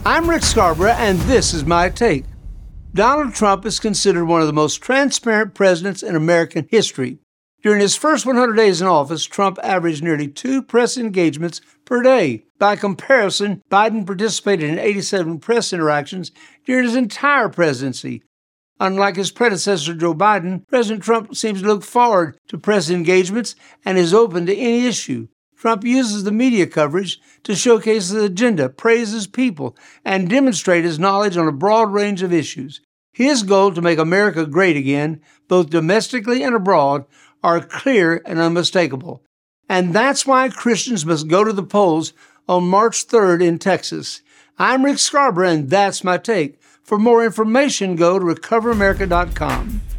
I'm Rick Scarborough, and this is my take. Donald Trump is considered one of the most transparent presidents in American history. During his first 100 days in office, Trump averaged nearly 2 press engagements per day. By comparison, Biden participated in 87 press interactions during his entire presidency. Unlike his predecessor, Joe Biden, President Trump seems to look forward to press engagements and is open to any issue. Trump uses the media coverage to showcase his agenda, praise his people, and demonstrate his knowledge on a broad range of issues. His goal to make America great again, both domestically and abroad, are clear and unmistakable. And that's why Christians must go to the polls on March 3rd in Texas. I'm Rick Scarborough, and that's my take. For more information, go to recoveramerica.com.